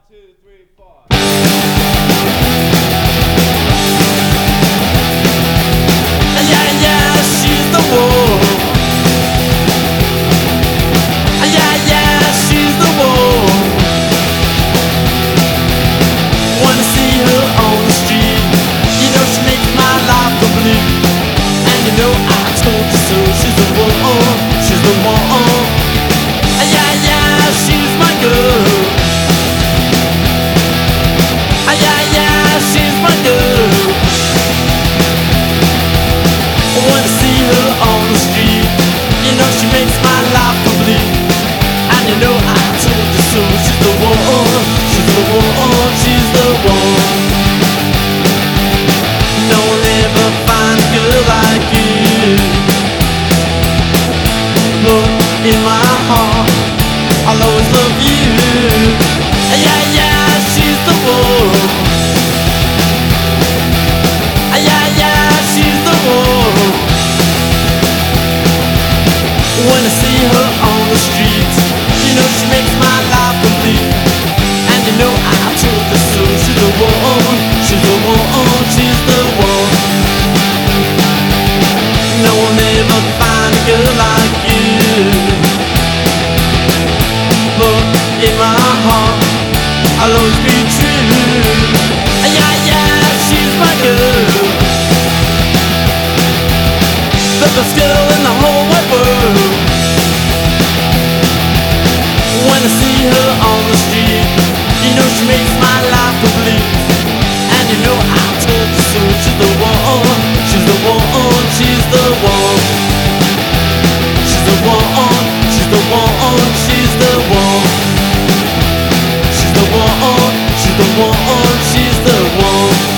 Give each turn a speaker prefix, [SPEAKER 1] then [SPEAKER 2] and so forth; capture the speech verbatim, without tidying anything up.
[SPEAKER 1] two, three, four.
[SPEAKER 2] Yeah, yeah, she's the one. Yeah, yeah, she's the one. Wanna see her on the street. You know she makes my life complete. And you know I told you so. She's the one. She's the one. Yeah, yeah, she's my girl. Yeah, yeah, she's my girl. Wanna see her on the street. You know she makes my life complete. And you know I told you so. She's the one. She's the one. She's the one. No one ever find a girl like you. Look in my heart, I'll always love you. Yeah, yeah, she's the one. Yeah, yeah, she's the one. When I see her on the street, you know she makes my life complete. And you know I told you so. She's the one. She's the one. She's the one. No one ever find a girl like you. But in my heart, I'll always be true. Yeah, yeah, she's my girl. The best girl in the whole wide world. When I see her on the street, you know she makes my life complete. And you know I told you so. She's the one. She's the one. She's the one. She's the one. She's the one. She's the one. She's the one. She's the one. She's the one.